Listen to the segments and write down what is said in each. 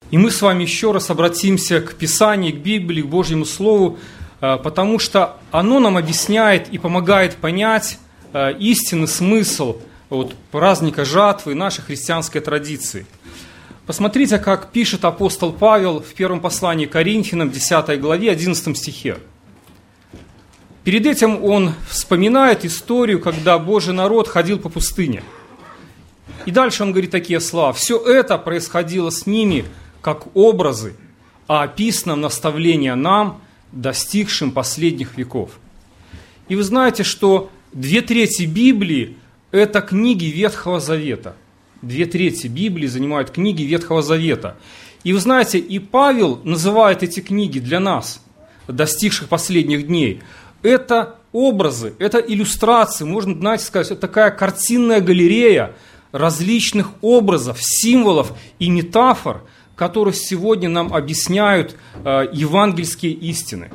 И мы с вами еще раз обратимся к Писанию, к Библии, к Божьему Слову, потому что оно нам объясняет и помогает понять истинный смысл праздника жатвы нашей христианской традиции. Посмотрите, как пишет апостол Павел в первом послании к Коринфянам, 10 главе, 11 стихе. Перед этим он вспоминает историю, когда Божий народ ходил по пустыне. И дальше он говорит такие слова. «Все это происходило с ними, как образы, а описано наставление нам, достигшим последних веков». И вы знаете, что 2/3 Библии – это книги Ветхого Завета. 2/3 Библии занимают книги Ветхого Завета. И вы знаете, и Павел называет эти книги для нас, достигших последних дней, это образы, это иллюстрации, можно, знаете, сказать, это такая картинная галерея различных образов, символов и метафор, которые сегодня нам объясняют евангельские истины.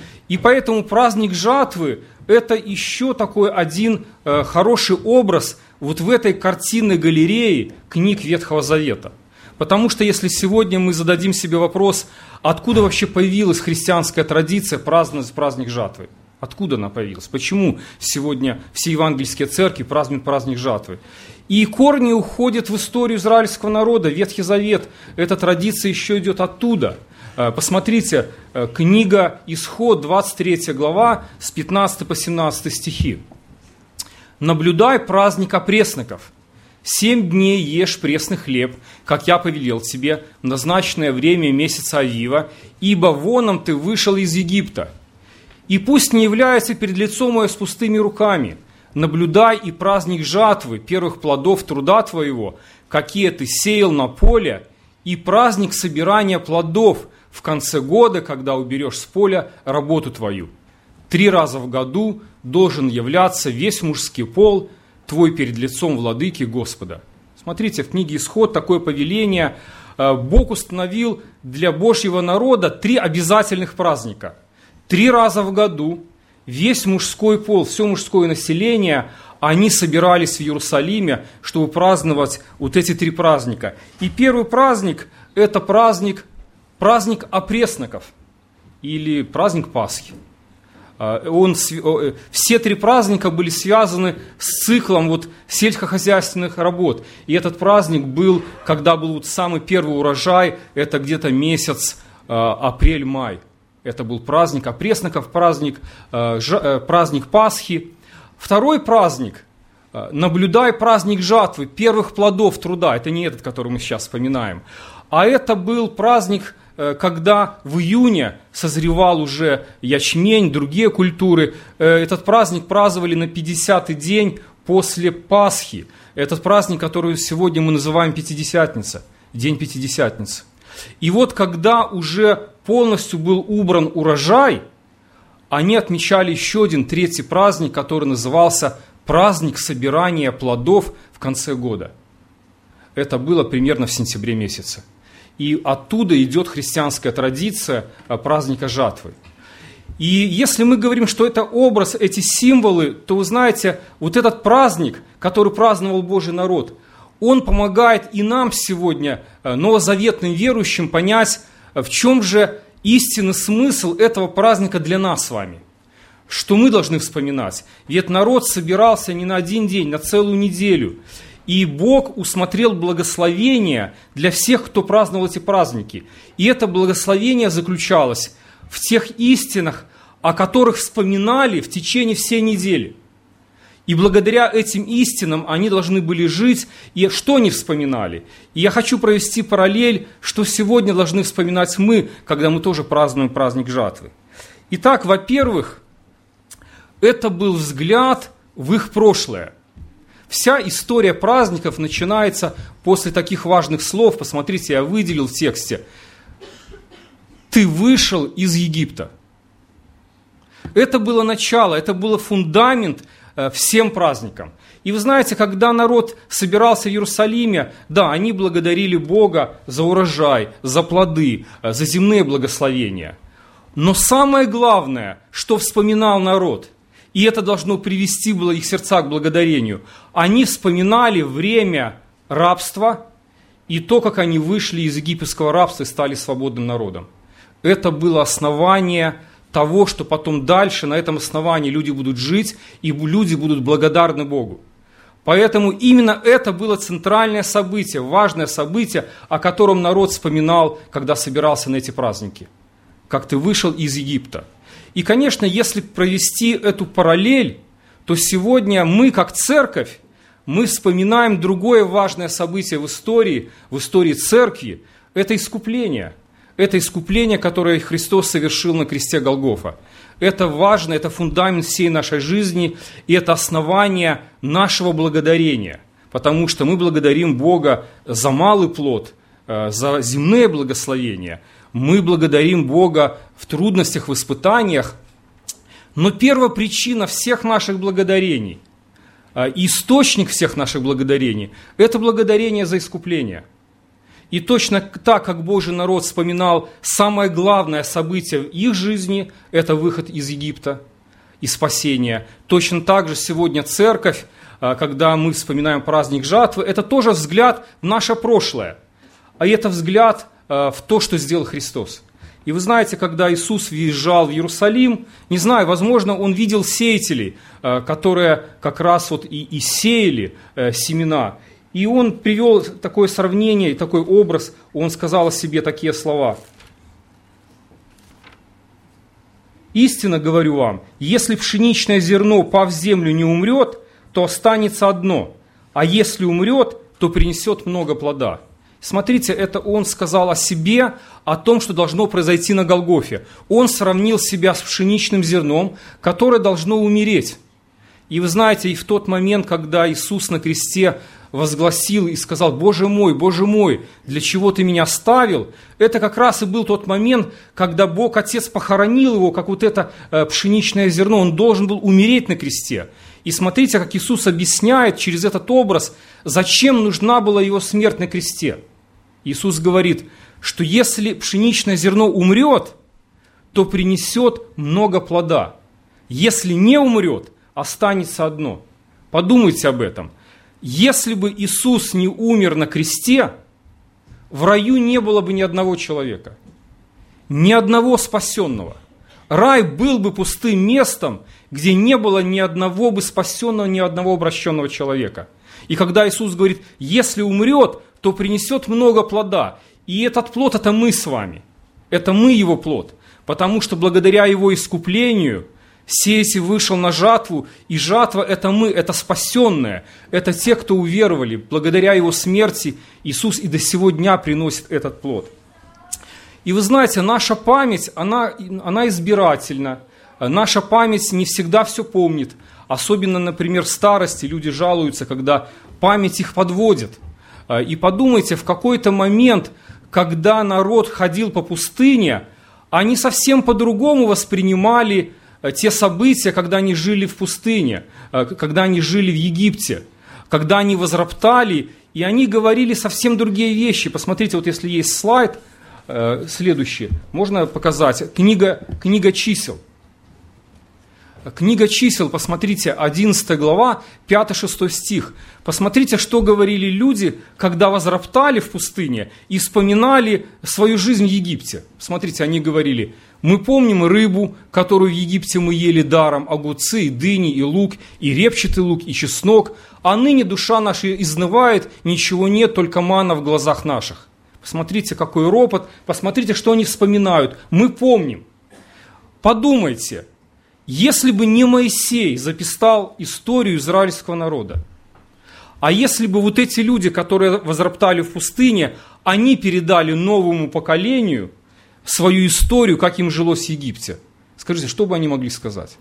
И поэтому праздник жатвы – это еще такой один хороший образ вот в этой картинной галерее книг Ветхого Завета. Потому что если сегодня мы зададим себе вопрос, откуда вообще появилась христианская традиция праздновать праздник жатвы? Откуда она появилась? Почему сегодня все евангельские церкви празднуют праздник жатвы? И корни уходят в историю израильского народа, Ветхий Завет. Эта традиция еще идет оттуда. Посмотрите, книга Исход, 23 глава, с 15 по 17 стихи. «Наблюдай праздник опресноков. 7 дней ешь пресный хлеб, как я повелел тебе, в назначенное время месяца Авива, ибо воном ты вышел из Египта. И пусть не является перед лицом мое с пустыми руками. Наблюдай и праздник жатвы, первых плодов труда твоего, какие ты сеял на поле, и праздник собирания плодов в конце года, когда уберешь с поля работу твою. 3 раза в году должен являться весь мужский пол твой перед лицом владыки Господа». Смотрите, в книге Исход такое повеление. Бог установил для Божьего народа 3 обязательных праздника. 3 раза в году весь мужской пол, все мужское население, они собирались в Иерусалиме, чтобы праздновать вот эти 3 праздника. И первый праздник – это праздник опресноков или праздник Пасхи. Все 3 праздника были связаны с циклом сельскохозяйственных работ. И этот праздник был, когда был самый первый урожай, это где-то месяц апрель-май. Это был праздник опресноков, праздник Пасхи. Второй праздник, наблюдай праздник жатвы, первых плодов труда. Это не этот, который мы сейчас вспоминаем. А это был праздник, когда в июне созревал уже ячмень, другие культуры. Этот праздник праздновали на 50-й день после Пасхи. Этот праздник, который сегодня мы называем Пятидесятница, День Пятидесятницы. И вот когда уже полностью был убран урожай, они отмечали еще один 3-й праздник, который назывался праздник собирания плодов в конце года. Это было примерно в сентябре месяце. И оттуда идет христианская традиция праздника жатвы. И если мы говорим, что это образ, эти символы, то вы знаете, вот этот праздник, который праздновал Божий народ, он помогает и нам сегодня, новозаветным верующим, понять, в чем же истинный смысл этого праздника для нас с вами. Что мы должны вспоминать? Ведь народ собирался не на один день, на целую неделю. И Бог усмотрел благословение для всех, кто праздновал эти праздники. И это благословение заключалось в тех истинах, о которых вспоминали в течение всей недели. И благодаря этим истинам они должны были жить, и что они вспоминали. И я хочу провести параллель, что сегодня должны вспоминать мы, когда мы тоже празднуем праздник жатвы. Итак, во-первых, это был взгляд в их прошлое. Вся история праздников начинается после таких важных слов. Посмотрите, я выделил в тексте. «Ты вышел из Египта». Это было начало, это был фундамент всем праздникам. И вы знаете, когда народ собирался в Иерусалиме, да, они благодарили Бога за урожай, за плоды, за земные благословения. Но самое главное, что вспоминал народ, и это должно привести было их сердца к благодарению, они вспоминали время рабства и то, как они вышли из египетского рабства и стали свободным народом. Это было основание того, что потом дальше на этом основании люди будут жить, и люди будут благодарны Богу. Поэтому именно это было центральное событие, важное событие, о котором народ вспоминал, когда собирался на эти праздники. Как ты вышел из Египта. И, конечно, если провести эту параллель, то сегодня мы, как церковь, мы вспоминаем другое важное событие в истории церкви. Это искупление. Это искупление, которое Христос совершил на кресте Голгофа. Это важно, это фундамент всей нашей жизни, и это основание нашего благодарения. Потому что мы благодарим Бога за малый плод, за земные благословения. Мы благодарим Бога в трудностях, в испытаниях. Но первопричина всех наших благодарений, источник всех наших благодарений, это благодарение за искупление. И точно так, как Божий народ вспоминал самое главное событие в их жизни, это выход из Египта и спасение, точно так же сегодня церковь, когда мы вспоминаем праздник жатвы, это тоже взгляд в наше прошлое, а это взгляд в то, что сделал Христос. И вы знаете, когда Иисус въезжал в Иерусалим, не знаю, возможно, Он видел сеятелей, которые как раз вот и сеяли семена. И Он привел такое сравнение, такой образ, Он сказал о себе такие слова. «Истинно говорю вам, если пшеничное зерно, пав в землю, не умрет, то останется одно, а если умрет, то принесет много плода». Смотрите, это Он сказал о себе, о том, что должно произойти на Голгофе. Он сравнил себя с пшеничным зерном, которое должно умереть. И вы знаете, и в тот момент, когда Иисус на кресте возгласил и сказал: Боже мой, для чего ты меня оставил?» Это как раз и был тот момент, когда Бог Отец похоронил его, как вот это пшеничное зерно. Он должен был умереть на кресте. И смотрите, как Иисус объясняет через этот образ, зачем нужна была его смерть на кресте. Иисус говорит, что если пшеничное зерно умрет, то принесет много плода. Если не умрет, останется одно. Подумайте об этом. Если бы Иисус не умер на кресте, в раю не было бы ни одного человека, ни одного спасенного. Рай был бы пустым местом, где не было ни одного бы спасенного, ни одного обращенного человека. И когда Иисус говорит, если умрет, то принесет много плода. И этот плод – это мы с вами. Это мы его плод. Потому что благодаря его искуплению сеятель вышел на жатву, и жатва – это мы, это спасенные, это те, кто уверовали. Благодаря его смерти Иисус и до сего дня приносит этот плод. И вы знаете, наша память, она избирательна. Наша память не всегда все помнит. Особенно, например, в старости люди жалуются, когда память их подводит. И подумайте, в какой-то момент, когда народ ходил по пустыне, они совсем по-другому воспринимали те события, когда они жили в пустыне, когда они жили в Египте, когда они возроптали, и они говорили совсем другие вещи. Посмотрите, вот если есть слайд, следующий, можно показать, книга чисел. Книга чисел, посмотрите, 11 глава, 5-6 стих. Посмотрите, что говорили люди, когда возроптали в пустыне и вспоминали свою жизнь в Египте. Смотрите, они говорили: мы помним рыбу, которую в Египте мы ели даром, огурцы, и дыни, и лук, и репчатый лук, и чеснок, а ныне душа наша изнывает, ничего нет, только манна в глазах наших. Посмотрите, какой ропот, посмотрите, что они вспоминают. Мы помним. Подумайте. Если бы не Моисей записал историю израильского народа, а если бы вот эти люди, которые возроптали в пустыне, они передали новому поколению свою историю, как им жилось в Египте, скажите, что бы они могли сказать?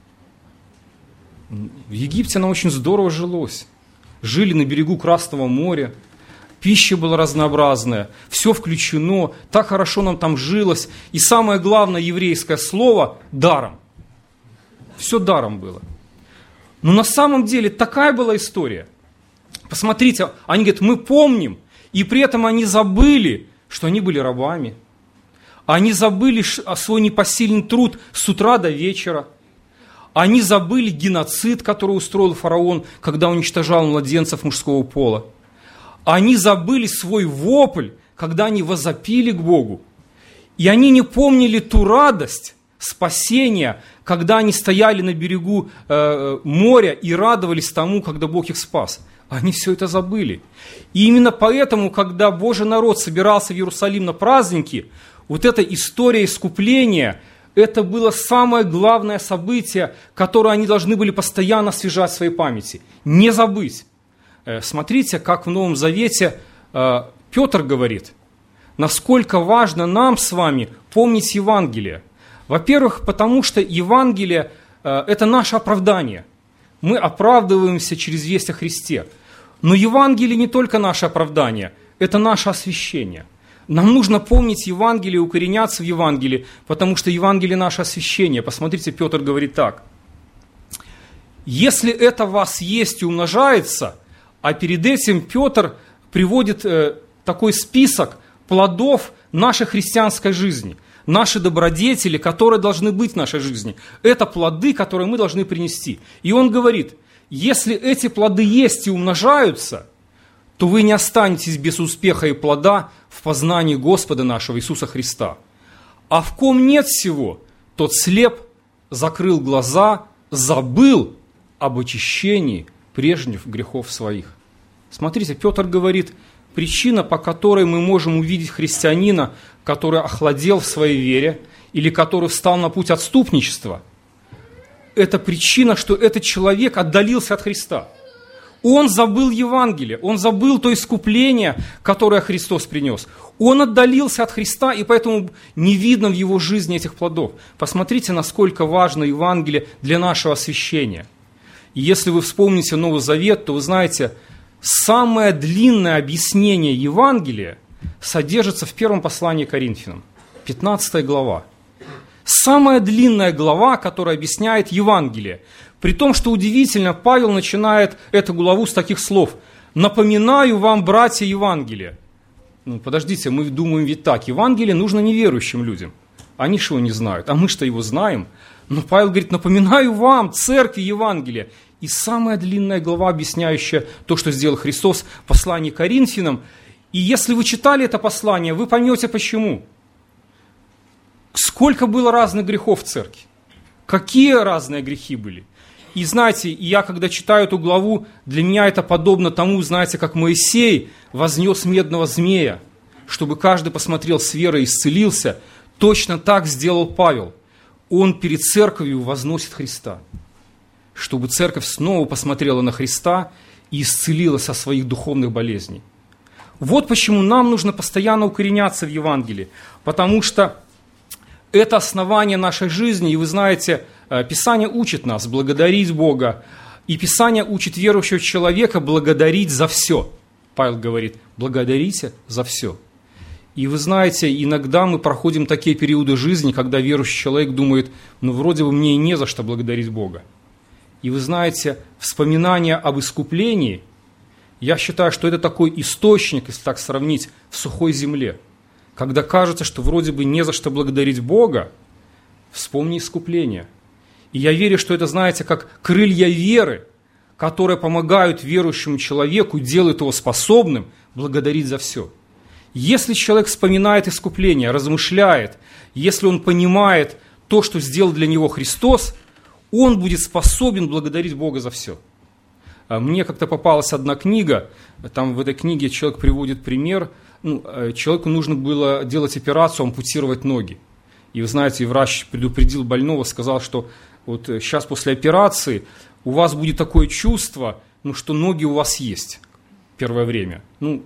В Египте нам очень здорово жилось. Жили на берегу Красного моря, пища была разнообразная, все включено, так хорошо нам там жилось. И самое главное еврейское слово – даром. Все даром было. Но на самом деле такая была история. Посмотрите, они говорят, мы помним, и при этом они забыли, что они были рабами. Они забыли свой непосильный труд с утра до вечера. Они забыли геноцид, который устроил фараон, когда уничтожал младенцев мужского пола. Они забыли свой вопль, когда они возопили к Богу. И они не помнили ту радость спасения, когда они стояли на берегу моря и радовались тому, когда Бог их спас. Они все это забыли. И именно поэтому, когда Божий народ собирался в Иерусалим на праздники, вот эта история искупления, это было самое главное событие, которое они должны были постоянно освежать в своей памяти. Не забыть. Смотрите, как в Новом Завете Петр говорит, насколько важно нам с вами помнить Евангелие. Во-первых, потому что Евангелие – это наше оправдание. Мы оправдываемся через весть о Христе. Но Евангелие не только наше оправдание, это наше освящение. Нам нужно помнить Евангелие, укореняться в Евангелии, потому что Евангелие – наше освящение. Посмотрите, Петр говорит так. «Если это в вас есть и умножается», а перед этим Петр приводит такой список плодов нашей христианской жизни, наши добродетели, которые должны быть в нашей жизни. Это плоды, которые мы должны принести. И он говорит, если эти плоды есть и умножаются, то вы не останетесь без успеха и плода в познании Господа нашего Иисуса Христа. А в ком нет всего, тот слеп, закрыл глаза, забыл об очищении прежних грехов своих. Смотрите, Петр говорит, причина, по которой мы можем увидеть христианина, который охладел в своей вере или который встал на путь отступничества, это причина, что этот человек отдалился от Христа. Он забыл Евангелие, он забыл то искупление, которое Христос принес. Он отдалился от Христа, и поэтому не видно в его жизни этих плодов. Посмотрите, насколько важно Евангелие для нашего освящения. И если вы вспомните Новый Завет, то вы знаете, самое длинное объяснение Евангелия содержится в первом послании к Коринфянам, 15 глава. Самая длинная глава, которая объясняет Евангелие. При том, что удивительно, Павел начинает эту главу с таких слов. «Напоминаю вам, братья, Евангелие». Подождите, мы думаем ведь так. Евангелие нужно неверующим людям. Они же его не знают, а мы что его знаем. Но Павел говорит, напоминаю вам, церкви, Евангелие. И самая длинная глава, объясняющая то, что сделал Христос, послание к Коринфянам. И если вы читали это послание, вы поймете почему. Сколько было разных грехов в церкви. Какие разные грехи были. И знаете, я когда читаю эту главу, для меня это подобно тому, знаете, как Моисей вознес медного змея, чтобы каждый посмотрел с верой и исцелился. Точно так сделал Павел. Он перед церковью возносит Христа, чтобы церковь снова посмотрела на Христа и исцелилась от своих духовных болезней. Вот почему нам нужно постоянно укореняться в Евангелии, потому что это основание нашей жизни, и вы знаете, Писание учит нас благодарить Бога, и Писание учит верующего человека благодарить за все. Павел говорит, благодарите за все. И вы знаете, иногда мы проходим такие периоды жизни, когда верующий человек думает, вроде бы мне и не за что благодарить Бога. И вы знаете, вспоминание об искуплении, я считаю, что это такой источник, если так сравнить, в сухой земле. Когда кажется, что вроде бы не за что благодарить Бога, вспомни искупление. И я верю, что это, знаете, как крылья веры, которые помогают верующему человеку, делают его способным благодарить за все. Если человек вспоминает искупление, размышляет, если он понимает то, что сделал для него Христос, он будет способен благодарить Бога за все. Мне как-то попалась одна книга, там в этой книге человек приводит пример, человеку нужно было делать операцию, ампутировать ноги. И вы знаете, врач предупредил больного, сказал, что вот сейчас после операции у вас будет такое чувство, что ноги у вас есть первое время.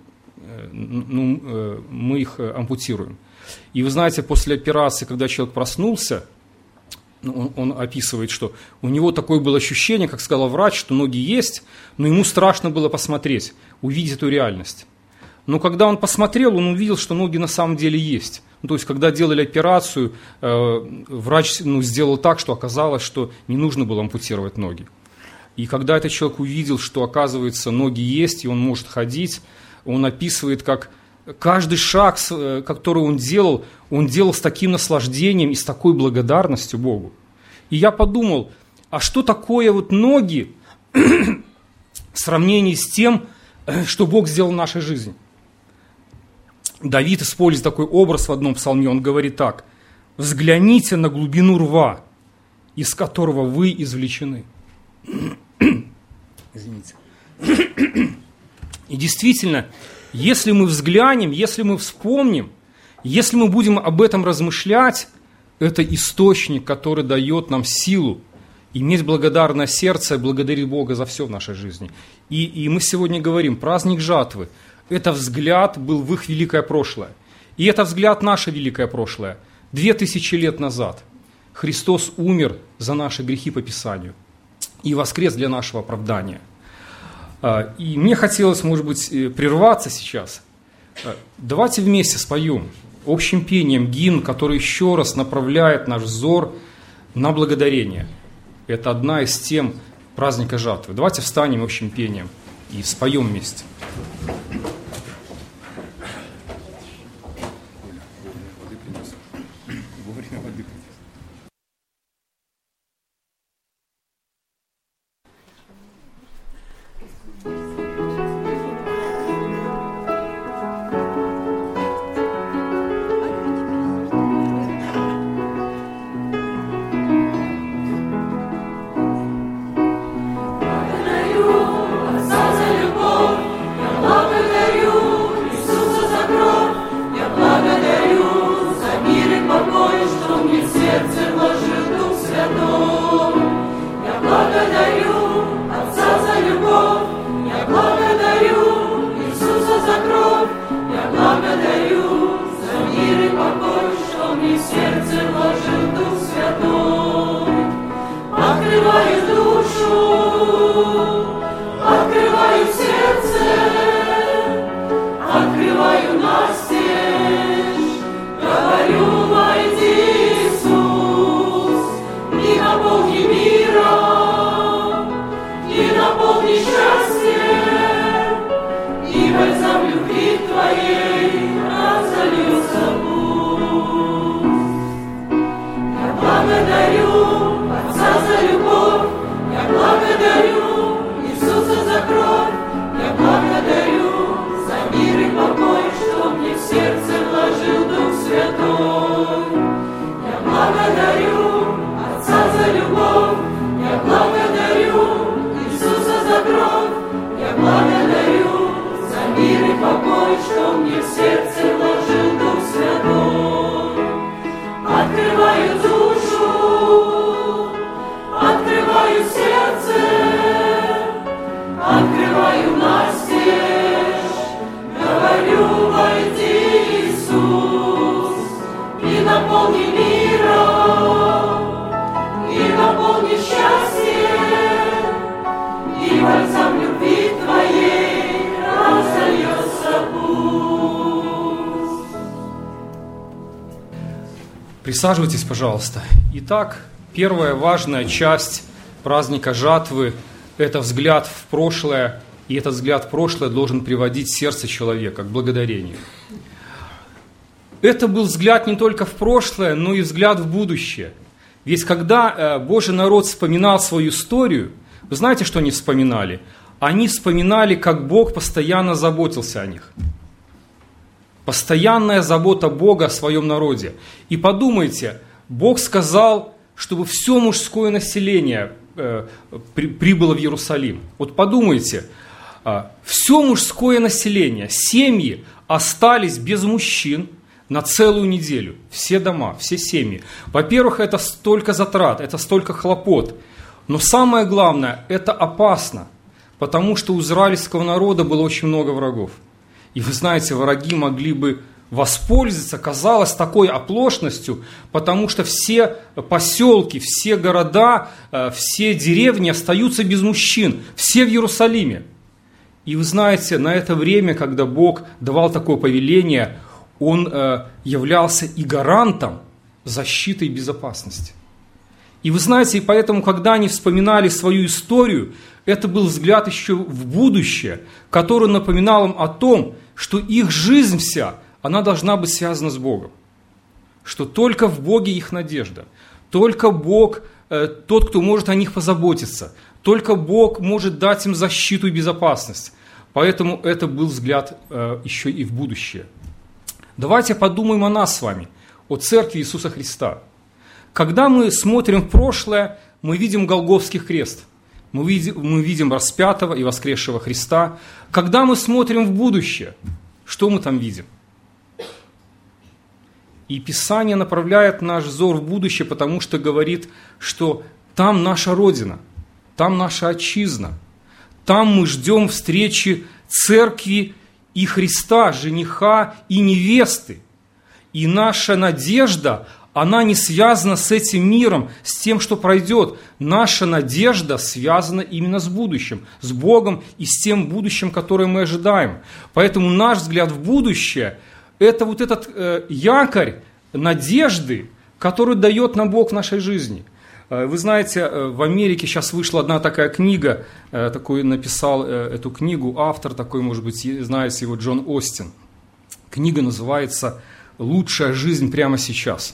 Мы их ампутируем. И вы знаете, после операции, когда человек проснулся, он описывает, что у него такое было ощущение, как сказал врач, что ноги есть, но ему страшно было посмотреть, увидеть эту реальность. Но когда он посмотрел, он увидел, что ноги на самом деле есть. То есть, когда делали операцию, врач сделал так, что оказалось, что не нужно было ампутировать ноги. И когда этот человек увидел, что, оказывается, ноги есть, и он может ходить, он описывает, как каждый шаг, который он делал с таким наслаждением и с такой благодарностью Богу. И я подумал, а что такое ноги в сравнении с тем, что Бог сделал в нашей жизни. Давид использует такой образ в одном псалме, он говорит так: «Взгляните на глубину рва, из которого вы извлечены». Извините. И действительно, если мы взглянем, если мы вспомним, если мы будем об этом размышлять, это источник, который дает нам силу иметь благодарное сердце и благодарить Бога за все в нашей жизни. И мы сегодня говорим, праздник жатвы – это взгляд был в их великое прошлое. И это взгляд наше великое прошлое. 2000 лет назад Христос умер за наши грехи по Писанию и воскрес для нашего оправдания. И мне хотелось, может быть, прерваться сейчас. Давайте вместе споем общим пением гимн, который еще раз направляет наш взор на благодарение. Это одна из тем праздника жатвы. Давайте встанем общим пением и споем вместе. Присаживайтесь, пожалуйста. Итак, первая важная часть праздника жатвы – это взгляд в прошлое, и этот взгляд в прошлое должен приводить сердце человека к благодарению. Это был взгляд не только в прошлое, но и взгляд в будущее. Ведь когда Божий народ вспоминал свою историю, вы знаете, что они вспоминали? Они вспоминали, как Бог постоянно заботился о них. Постоянная забота Бога о своем народе. И подумайте, Бог сказал, чтобы все мужское население прибыло в Иерусалим. Вот подумайте, все мужское население, семьи остались без мужчин на целую неделю. Все дома, все семьи. Во-первых, это столько затрат, это столько хлопот. Но самое главное, это опасно, потому что у израильского народа было очень много врагов. И вы знаете, враги могли бы воспользоваться, казалось, такой оплошностью, потому что все поселки, все города, все деревни остаются без мужчин, все в Иерусалиме. И вы знаете, на это время, когда Бог давал такое повеление, Он являлся и гарантом защиты и безопасности. И вы знаете, и поэтому, когда они вспоминали свою историю, это был взгляд еще в будущее, который напоминал им о том, что их жизнь вся, она должна быть связана с Богом. Что только в Боге их надежда. Только Бог тот, кто может о них позаботиться. Только Бог может дать им защиту и безопасность. Поэтому это был взгляд еще и в будущее. Давайте подумаем о нас с вами, о Церкви Иисуса Христа. Когда мы смотрим в прошлое, мы видим Голгофский крест, мы видим распятого и воскресшего Христа. Когда мы смотрим в будущее, что мы там видим? И Писание направляет наш взор в будущее, потому что говорит, что там наша Родина, там наша Отчизна, там мы ждем встречи Церкви и Христа, жениха и невесты. И наша надежда, она не связана с этим миром, с тем, что пройдет. Наша надежда связана именно с будущим, с Богом и с тем будущим, которое мы ожидаем. Поэтому наш взгляд в будущее – это вот этот якорь надежды, который дает нам Бог в нашей жизни. Вы знаете, в Америке сейчас вышла одна такая книга, такой написал эту книгу автор, такой, может быть, знаете его, Джон Остин. Книга называется «Лучшая жизнь прямо сейчас».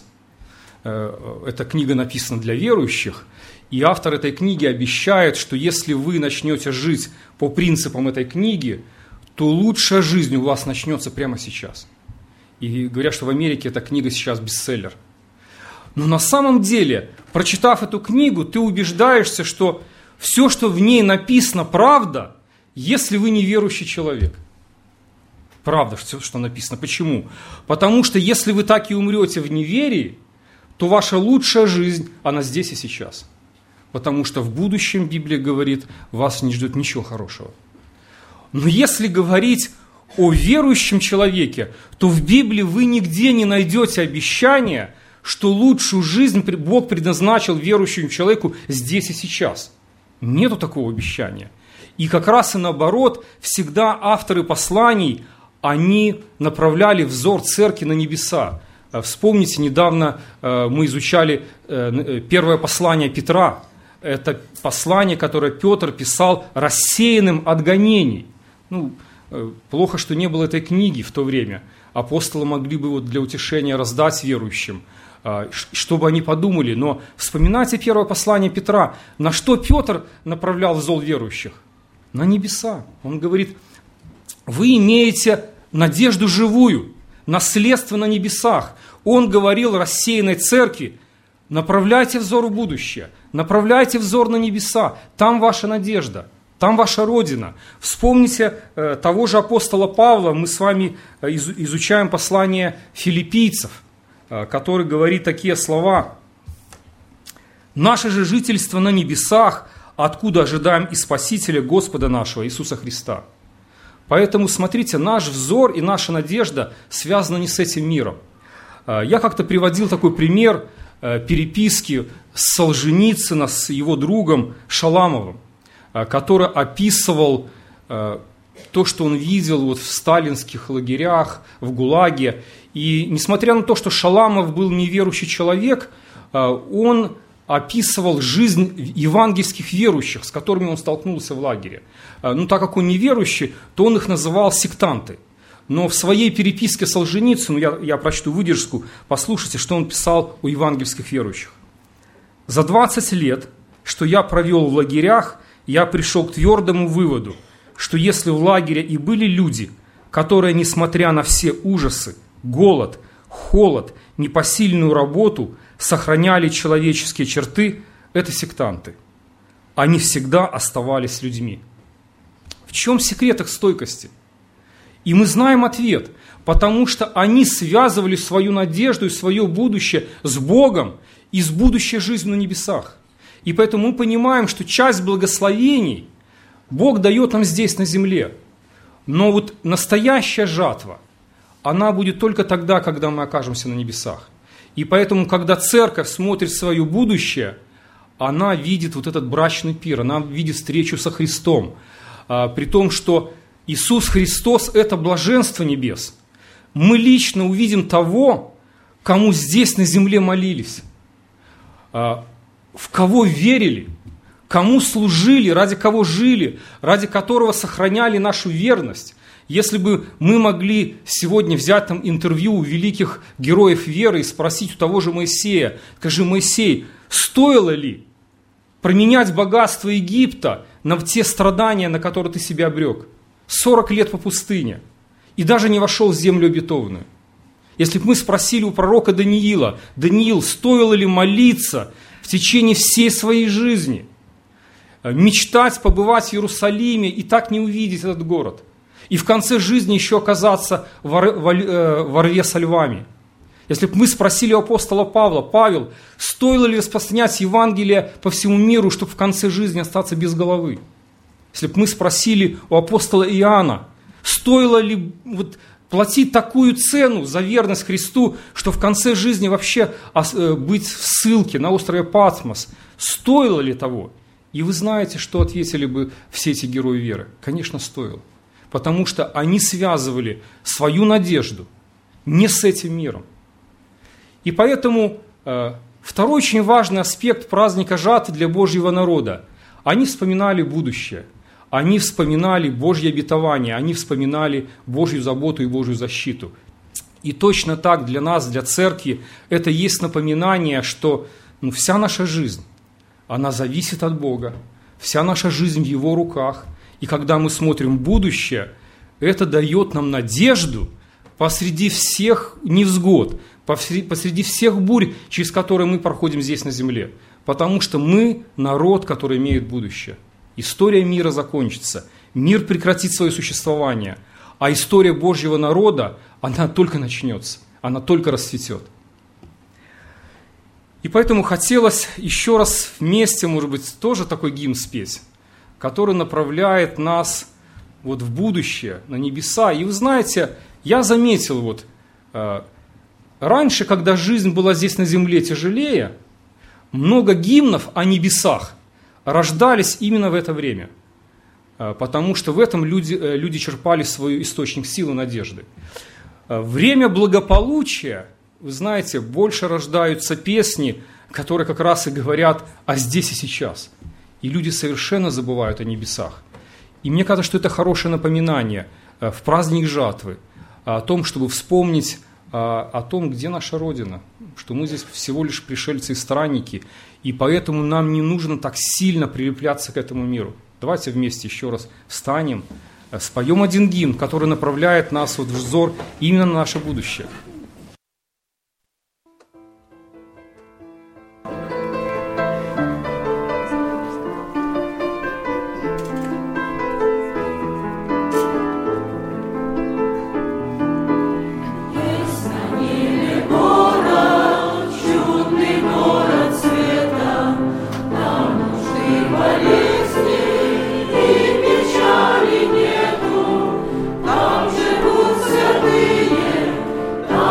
Эта книга написана для верующих, и автор этой книги обещает, что если вы начнете жить по принципам этой книги, то лучшая жизнь у вас начнется прямо сейчас. И говорят, что в Америке эта книга сейчас бестселлер. Но на самом деле, прочитав эту книгу, ты убеждаешься, что все, что в ней написано, правда, если вы неверующий человек. Правда, все, что написано. Почему? Потому что если вы так и умрете в неверии, то ваша лучшая жизнь, она здесь и сейчас. Потому что в будущем, Библия говорит, вас не ждет ничего хорошего. Но если говорить о верующем человеке, то в Библии вы нигде не найдете обещания, что лучшую жизнь Бог предназначил верующему человеку здесь и сейчас. Нету такого обещания. И как раз и наоборот, всегда авторы посланий, они направляли взор церкви на небеса. Вспомните, недавно мы изучали первое послание Петра. Это послание, которое Петр писал рассеянным от гонений. Плохо, что не было этой книги в то время. Апостолы могли бы для утешения раздать верующим, чтобы они подумали. Но вспоминайте первое послание Петра. На что Петр направлял взор верующих? На небеса. Он говорит, вы имеете надежду живую, наследство на небесах. Он говорил рассеянной церкви, направляйте взор в будущее, направляйте взор на небеса, там ваша надежда, там ваша Родина. Вспомните того же апостола Павла, мы с вами изучаем послание филиппийцев, который говорит такие слова. «Наше же жительство на небесах, откуда ожидаем и Спасителя Господа нашего Иисуса Христа». Поэтому, смотрите, наш взор и наша надежда связаны не с этим миром. Я как-то приводил такой пример переписки Солженицына с его другом Шаламовым, который описывал то, что он видел в сталинских лагерях, в ГУЛАГе. И несмотря на то, что Шаламов был неверующий человек, он описывал жизнь евангельских верующих, с которыми он столкнулся в лагере. Так как он неверующий, то он их называл сектанты. Но в своей переписке Солженицыну, я прочту выдержку, послушайте, что он писал о евангельских верующих. «За 20 лет, что я провел в лагерях, я пришел к твердому выводу, что если в лагере и были люди, которые, несмотря на все ужасы, голод, холод, непосильную работу, сохраняли человеческие черты, это сектанты. Они всегда оставались людьми». В чем секрет их стойкости? И мы знаем ответ, потому что они связывали свою надежду и свое будущее с Богом и с будущей жизнью на небесах. И поэтому мы понимаем, что часть благословений Бог дает нам здесь, на земле. Но вот настоящая жатва, она будет только тогда, когда мы окажемся на небесах. И поэтому, когда церковь смотрит в свое будущее, она видит вот этот брачный пир, она видит встречу со Христом. При том, что Иисус Христос – это блаженство небес. Мы лично увидим того, кому здесь на земле молились, в кого верили, кому служили, ради кого жили, ради которого сохраняли нашу верность. Если бы мы могли сегодня взять там интервью у великих героев веры и спросить у того же Моисея, скажи, Моисей, стоило ли променять богатство Египта на те страдания, на которые ты себя обрек? 40 лет по пустыне и даже не вошел в землю обетованную. Если бы мы спросили у пророка Даниила: Даниил, стоило ли молиться в течение всей своей жизни, мечтать побывать в Иерусалиме и так не увидеть этот город, и в конце жизни еще оказаться во рве со львами? Если бы мы спросили у апостола Павла: Павел, стоило ли распространять Евангелие по всему миру, чтобы в конце жизни остаться без головы? Если бы мы спросили у апостола Иоанна: стоило ли платить такую цену за верность Христу, что в конце жизни вообще быть в ссылке на острове Патмос, стоило ли того? И вы знаете, что ответили бы все эти герои веры. Конечно, стоило. Потому что они связывали свою надежду не с этим миром. И поэтому второй очень важный аспект праздника жатвы для Божьего народа. Они вспоминали будущее. Они вспоминали Божье обетование, они вспоминали Божью заботу и Божью защиту. И точно так для нас, для церкви, это есть напоминание, что вся наша жизнь, она зависит от Бога, вся наша жизнь в Его руках. И когда мы смотрим в будущее, это дает нам надежду посреди всех невзгод, посреди всех бурь, через которые мы проходим здесь на земле. Потому что мы народ, который имеет будущее. История мира закончится, мир прекратит свое существование, а история Божьего народа, она только начнется, она только расцветет. И поэтому хотелось еще раз вместе, может быть, тоже такой гимн спеть, который направляет нас в будущее, на небеса. И вы знаете, я заметил, раньше, когда жизнь была здесь на земле тяжелее, много гимнов о небесах рождались именно в это время, потому что в этом люди черпали свой источник силы, надежды. Время благополучия, вы знаете, больше рождаются песни, которые как раз и говорят о здесь и сейчас. И люди совершенно забывают о небесах. И мне кажется, что это хорошее напоминание в праздник жатвы о том, чтобы вспомнить о том, где наша Родина, что мы здесь всего лишь пришельцы и странники, и поэтому нам не нужно так сильно прилепляться к этому миру. Давайте вместе еще раз встанем, споем один гимн, который направляет нас в взор именно на наше будущее. Там живут святые,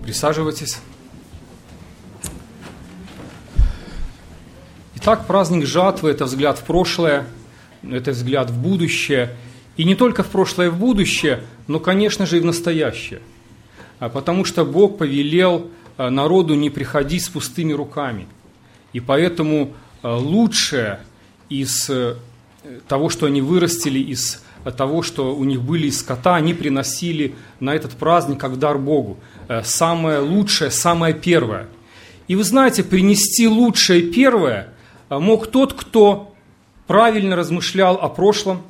Присаживайтесь. Итак, праздник жатвы – это взгляд в прошлое, это взгляд в будущее. И не только в прошлое и в будущее, но, конечно же, и в настоящее. Потому что Бог повелел народу не приходить с пустыми руками. И поэтому лучшее из того, что они вырастили, из того, что у них были из скота, они приносили на этот праздник как дар Богу. Самое лучшее, самое первое. И вы знаете, принести лучшее первое мог тот, кто правильно размышлял о прошлом,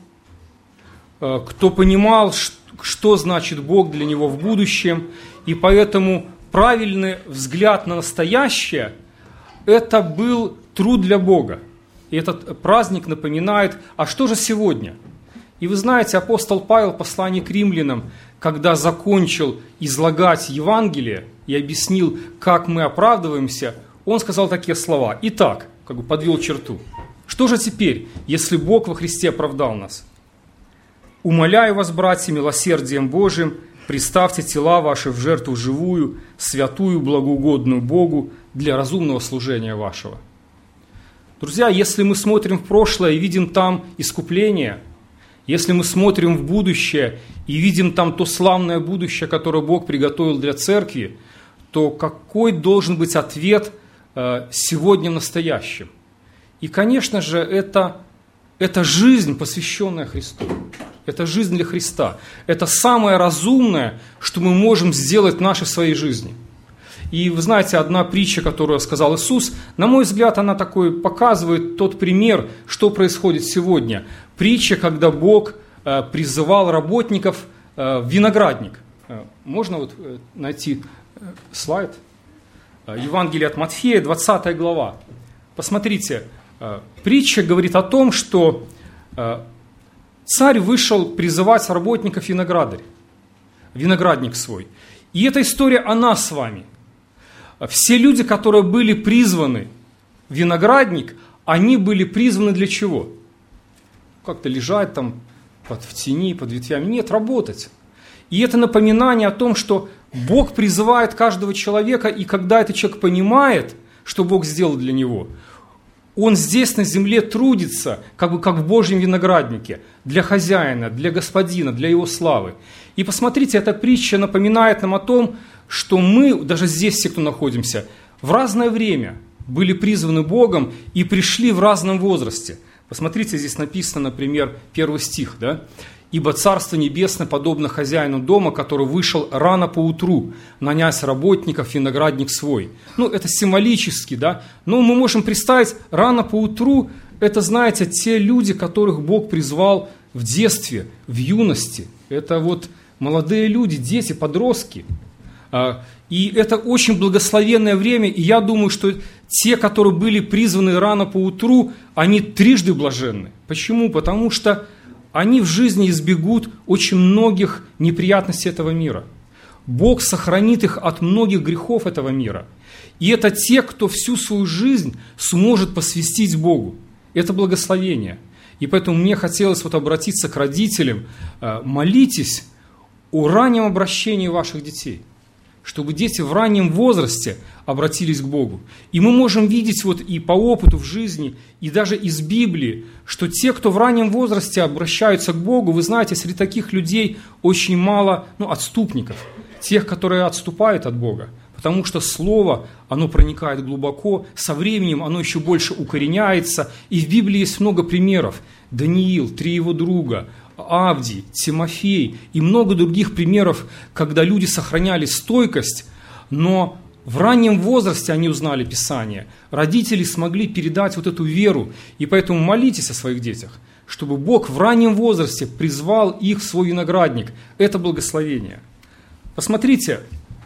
кто понимал, что значит Бог для него в будущем, и поэтому правильный взгляд на настоящее – это был труд для Бога. И этот праздник напоминает, а что же сегодня? И вы знаете, апостол Павел в послании к римлянам, когда закончил излагать Евангелие и объяснил, как мы оправдываемся, он сказал такие слова. Итак, подвел черту. Что же теперь, если Бог во Христе оправдал нас? «Умоляю вас, братья, милосердием Божиим, представьте тела ваши в жертву живую, святую, благоугодную Богу для разумного служения вашего». Друзья, если мы смотрим в прошлое и видим там искупление, если мы смотрим в будущее и видим там то славное будущее, которое Бог приготовил для церкви, то какой должен быть ответ сегодня в настоящем? И, конечно же, это жизнь, посвященная Христу. Это жизнь для Христа. Это самое разумное, что мы можем сделать в нашей своей жизни. И вы знаете, одна притча, которую сказал Иисус, на мой взгляд, она такой показывает тот пример, что происходит сегодня. Притча, когда Бог призывал работников в виноградник. Можно найти слайд? Евангелие от Матфея, 20 глава. Посмотрите, притча говорит о том, что царь вышел призывать работников виноградник свой. И эта история о нас с вами. Все люди, которые были призваны в виноградник, они были призваны для чего? Как-то лежать там в тени, под ветвями. Нет, работать. И это напоминание о том, что Бог призывает каждого человека, и когда этот человек понимает, что Бог сделал для него, он здесь на земле трудится, как в Божьем винограднике, для хозяина, для господина, для его славы. И посмотрите, эта притча напоминает нам о том, что мы, даже здесь все, кто находимся, в разное время были призваны Богом и пришли в разном возрасте. Посмотрите, здесь написано, например, 1 стих, да? «Ибо Царство Небесное подобно хозяину дома, который вышел рано поутру, нанять работников в виноградник свой». Это символически, да? Но мы можем представить, рано поутру, это, знаете, те люди, которых Бог призвал в детстве, в юности. Это молодые люди, дети, подростки. И это очень благословенное время, и я думаю, что те, которые были призваны рано поутру, они трижды блаженны. Почему? Потому что они в жизни избегут очень многих неприятностей этого мира. Бог сохранит их от многих грехов этого мира. И это те, кто всю свою жизнь сможет посвятить Богу. Это благословение. И поэтому мне хотелось обратиться к родителям. Молитесь о раннем обращении ваших детей, чтобы дети в раннем возрасте обратились к Богу. И мы можем видеть и по опыту в жизни, и даже из Библии, что те, кто в раннем возрасте обращаются к Богу, вы знаете, среди таких людей очень мало отступников, тех, которые отступают от Бога. Потому что Слово, оно проникает глубоко, со временем оно еще больше укореняется. И в Библии есть много примеров. Даниил, 3 его друга, Авдий, Тимофей и много других примеров, когда люди сохраняли стойкость, но в раннем возрасте они узнали Писание. Родители смогли передать эту веру, и поэтому молитесь о своих детях, чтобы Бог в раннем возрасте призвал их в свой виноградник. Это благословение. Посмотрите,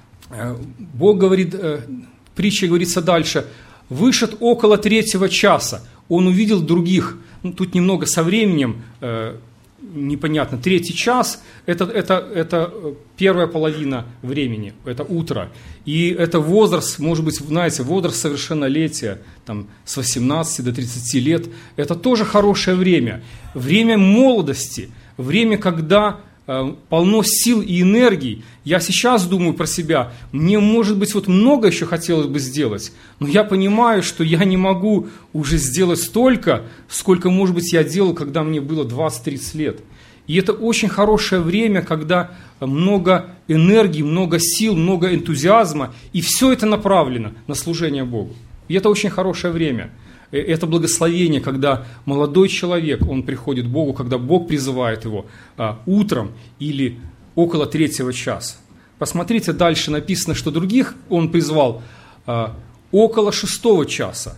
Бог говорит, притча говорится дальше, «Вышед около 3 часа, он увидел других». Тут немного со временем, непонятно, 3 час – это первая половина времени, это утро. И это возраст, может быть, знаете, возраст совершеннолетия, с 18 до 30 лет. Это тоже хорошее время. Время молодости, время, когда полно сил и энергий. Я сейчас думаю про себя, мне, может быть, вот много еще хотелось бы сделать, но я понимаю, что я не могу уже сделать столько, сколько, может быть, я делал, когда мне было 20-30 лет. И это очень хорошее время, когда много энергии, много сил, много энтузиазма, и все это направлено на служение Богу. И это очень хорошее время. Это благословение, когда молодой человек, он приходит к Богу, когда Бог призывает его утром или около 3 часа. Посмотрите, дальше написано, что других он призвал около 6 часа.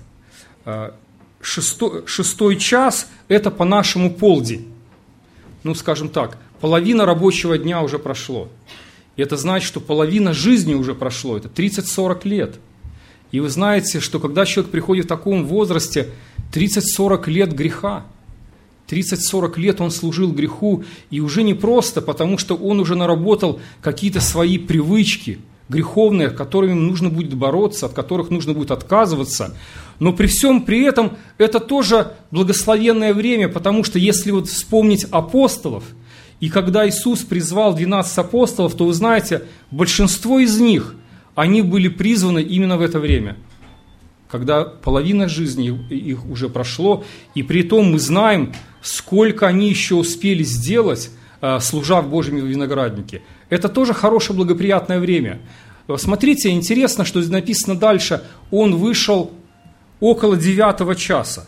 6 час – это по-нашему полдень. Ну, скажем так, половина рабочего дня уже прошло. И это значит, что половина жизни уже прошло, это 30-40 лет. И вы знаете, что когда человек приходит в таком возрасте, 30-40 лет греха, 30-40 лет он служил греху, и уже не просто, потому что он уже наработал какие-то свои привычки греховные, с которыми нужно будет бороться, от которых нужно будет отказываться. Но при всем при этом это тоже благословенное время, потому что если вот вспомнить апостолов, и когда Иисус призвал 12 апостолов, то вы знаете, большинство из них, они были призваны именно в это время, когда половина жизни их уже прошло, и при том мы знаем, сколько они еще успели сделать, служа в Божьем винограднике. Это тоже хорошее, благоприятное время. Смотрите, интересно, что написано дальше. Он вышел около 9 часа.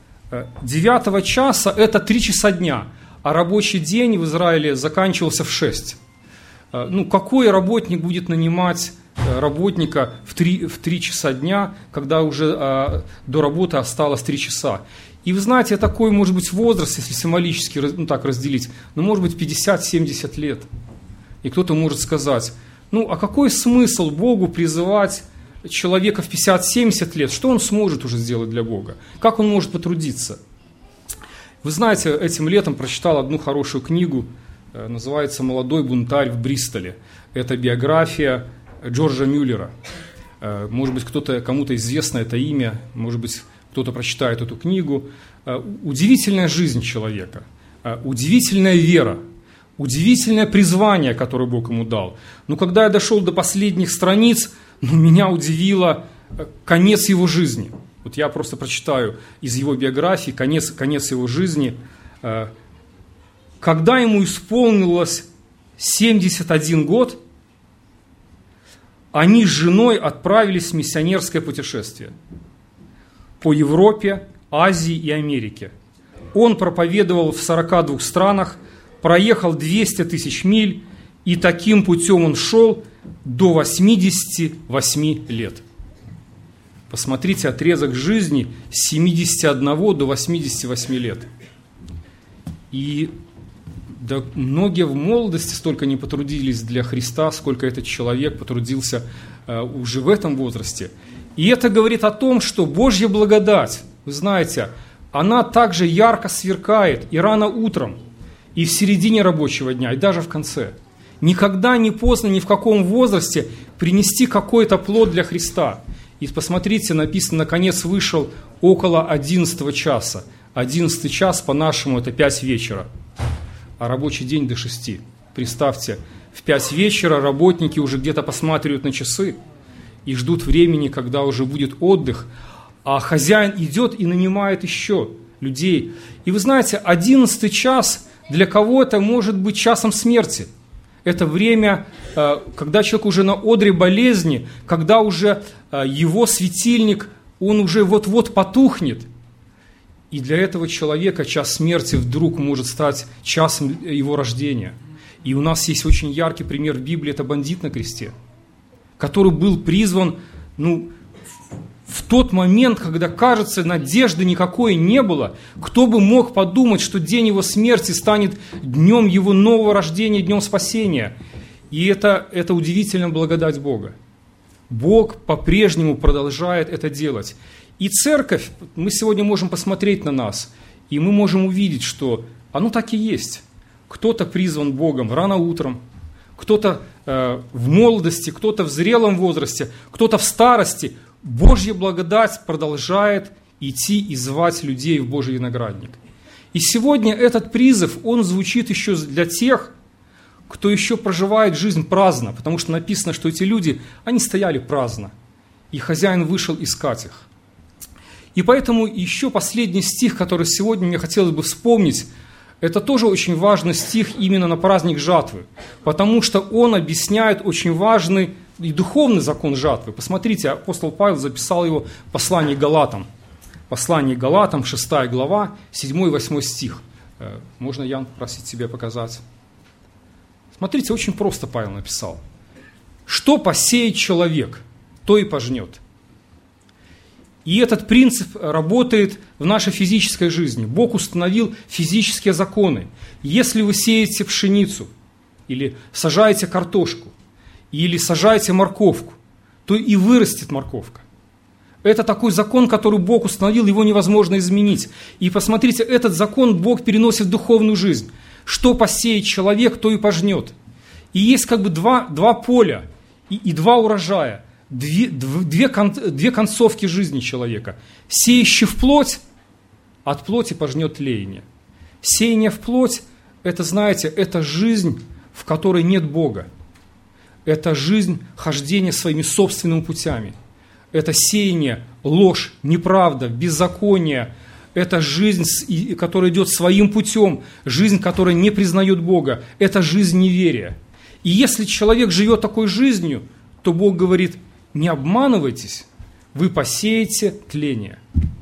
9 часа – это 3 часа дня, а рабочий день в Израиле заканчивался в 6. Ну, какой работник будет нанимать работника в 3 часа дня, когда уже до работы осталось 3 часа? И вы знаете, такой, может быть, возраст, если символически так разделить, может быть, 50-70 лет. И кто-то может сказать, а какой смысл Богу призывать человека в 50-70 лет? Что он сможет уже сделать для Бога? Как он может потрудиться? Вы знаете, этим летом прочитал одну хорошую книгу, называется «Молодой бунтарь в Бристоле». Это биография Джорджа Мюллера. Может быть, кому-то известно это имя, может быть, кто-то прочитает эту книгу. Удивительная жизнь человека, удивительная вера, удивительное призвание, которое Бог ему дал. Но когда я дошел до последних страниц, меня удивило конец его жизни. Вот я просто прочитаю из его биографии конец его жизни. Когда ему исполнилось 71 год, они с женой отправились в миссионерское путешествие по Европе, Азии и Америке. Он проповедовал в 42 странах, проехал 200 тысяч миль, и таким путем он шел до 88 лет. Посмотрите отрезок жизни с 71 до 88 лет. И да, многие в молодости столько не потрудились для Христа, сколько этот человек потрудился уже в этом возрасте. И это говорит о том, что Божья благодать, вы знаете, она также ярко сверкает и рано утром, и в середине рабочего дня, и даже в конце. Никогда не поздно ни в каком возрасте принести какой-то плод для Христа. И посмотрите, написано, наконец вышел около 11 часа. 11 час по-нашему это 5 вечера, а рабочий день до 6. Представьте, в 5 вечера работники уже где-то посматривают на часы и ждут времени, когда уже будет отдых, а хозяин идет и нанимает еще людей. И вы знаете, 11 час для кого-то может быть часом смерти. Это время, когда человек уже на одре болезни, когда уже его светильник, он уже вот-вот потухнет. И для этого человека час смерти вдруг может стать часом его рождения. И у нас есть очень яркий пример в Библии, это бандит на кресте, который был призван, в тот момент, когда, кажется, надежды никакой не было. Кто бы мог подумать, что день его смерти станет днем его нового рождения, днем спасения. И это удивительная благодать Бога. Бог по-прежнему продолжает это делать. И церковь, мы сегодня можем посмотреть на нас, и мы можем увидеть, что оно так и есть. Кто-то призван Богом рано утром, кто-то в молодости, кто-то в зрелом возрасте, кто-то в старости. Божья благодать продолжает идти и звать людей в Божий виноградник. И сегодня этот призыв, он звучит еще для тех, кто еще проживает жизнь праздно, потому что написано, что эти люди, они стояли праздно, и хозяин вышел искать их. И поэтому еще последний стих, который сегодня мне хотелось бы вспомнить, это тоже очень важный стих именно на праздник жатвы, потому что он объясняет очень важный и духовный закон жатвы. Посмотрите, апостол Павел записал его в послании к Галатам. Послание к Галатам, 6 глава, 7 и 8 стих. Можно, Ян, попросить тебя показать? Смотрите, очень просто Павел написал. «Что посеет человек, то и пожнет». И этот принцип работает в нашей физической жизни. Бог установил физические законы. Если вы сеете пшеницу, или сажаете картошку, или сажаете морковку, то и вырастет морковка. Это такой закон, который Бог установил, его невозможно изменить. И посмотрите, этот закон Бог переносит в духовную жизнь. Что посеет человек, то и пожнет. И есть как бы два поля и два урожая. Две концовки жизни человека. Сеющий в плоть, от плоти пожнет тлеяние. Сеяние в плоть, это, знаете, это жизнь, в которой нет Бога. Это жизнь хождения своими собственными путями. Это сеяние, ложь, неправда, беззаконие. Это жизнь, которая идет своим путем, жизнь, которая не признает Бога. Это жизнь неверия. И если человек живет такой жизнью, то Бог говорит: не обманывайтесь, вы посеете тление.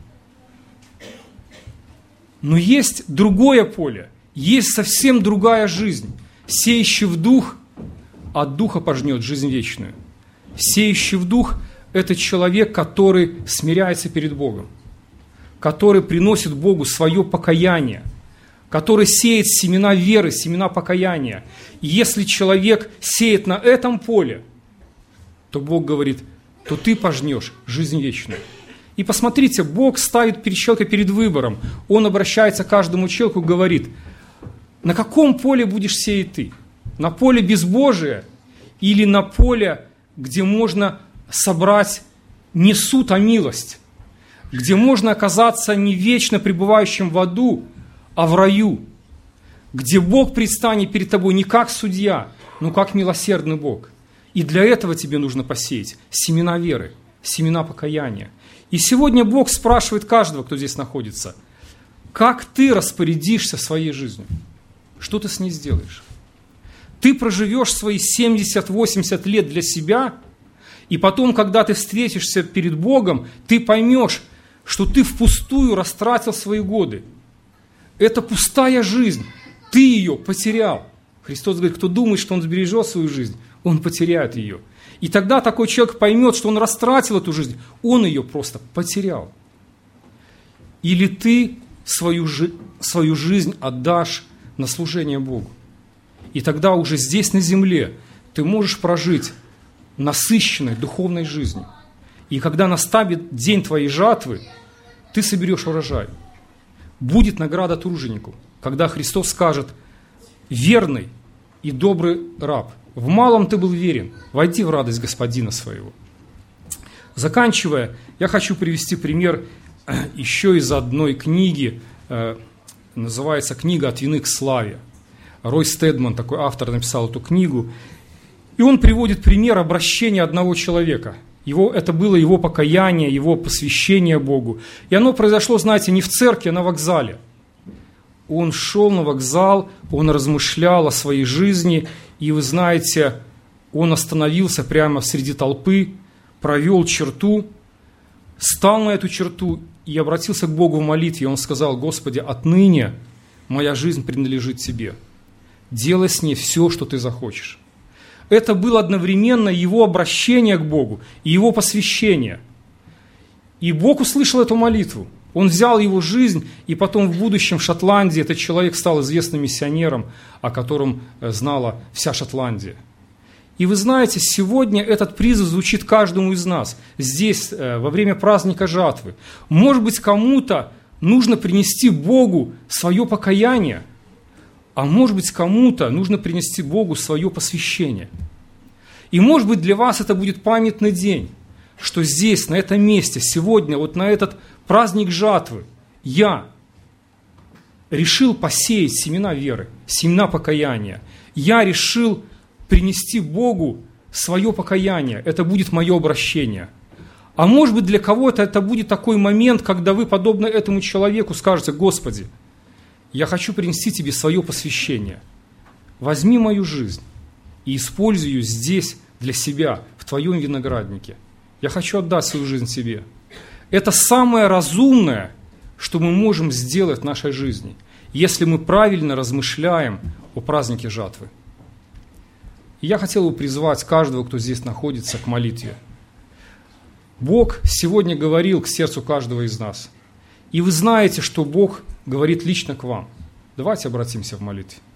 Но есть другое поле, есть совсем другая жизнь. Сеющий в дух, от духа пожнет жизнь вечную. Сеющий в дух – это человек, который смиряется перед Богом, который приносит Богу свое покаяние, который сеет семена веры, семена покаяния. И если человек сеет на этом поле, то Бог говорит: то ты пожнешь жизнь вечную. И посмотрите, Бог ставит человека перед выбором. Он обращается к каждому человеку и говорит: на каком поле будешь сеять ты? На поле безбожия или на поле, где можно собрать не суд, а милость? Где можно оказаться не вечно пребывающим в аду, а в раю? Где Бог предстанет перед тобой не как судья, но как милосердный Бог? И для этого тебе нужно посеять семена веры, семена покаяния. И сегодня Бог спрашивает каждого, кто здесь находится: как ты распорядишься своей жизнью? Что ты с ней сделаешь? Ты проживешь свои 70-80 лет для себя, и потом, когда ты встретишься перед Богом, ты поймешь, что ты впустую растратил свои годы. Это пустая жизнь, ты ее потерял. Христос говорит: кто думает, что он сбережет свою жизнь, он потеряет ее. И тогда такой человек поймет, что он растратил эту жизнь, он ее просто потерял. Или ты свою жизнь отдашь на служение Богу. И тогда уже здесь, на земле, ты можешь прожить насыщенной духовной жизнью. И когда настанет день твоей жатвы, ты соберешь урожай. Будет награда труженику, когда Христос скажет: верный и добрый раб, в малом ты был верен, войди в радость Господина своего. Заканчивая, я хочу привести пример еще из одной книги, называется «Книга от вины к славе». Рой Стедман, такой автор, написал эту книгу. И он приводит пример обращения одного человека. Это было его покаяние, его посвящение Богу. И оно произошло, знаете, не в церкви, а на вокзале. Он шел на вокзал, он размышлял о своей жизни, и вы знаете, он остановился прямо среди толпы, провел черту, стал на эту черту и обратился к Богу в молитве. Он сказал: Господи, отныне моя жизнь принадлежит Тебе. Делай с ней все, что Ты захочешь. Это было одновременно его обращение к Богу и его посвящение. И Бог услышал эту молитву. Он взял его жизнь, и потом в будущем в Шотландии этот человек стал известным миссионером, о котором знала вся Шотландия. И вы знаете, сегодня этот призыв звучит каждому из нас, здесь, во время праздника жатвы. Может быть, кому-то нужно принести Богу свое покаяние, а может быть, кому-то нужно принести Богу свое посвящение. И может быть, для вас это будет памятный день, что здесь, на этом месте, сегодня, вот на этот праздник жатвы, я решил посеять семена веры, семена покаяния. Я решил принести Богу свое покаяние. Это будет мое обращение. А может быть, для кого-то это будет такой момент, когда вы, подобно этому человеку, скажете: Господи, я хочу принести Тебе свое посвящение. Возьми мою жизнь и используй ее здесь для себя, в Твоем винограднике. Я хочу отдать свою жизнь Тебе. Это самое разумное, что мы можем сделать в нашей жизни, если мы правильно размышляем о празднике жатвы. И я хотел бы призвать каждого, кто здесь находится, к молитве. Бог сегодня говорил к сердцу каждого из нас. И вы знаете, что Бог говорит лично к вам. Давайте обратимся в молитве.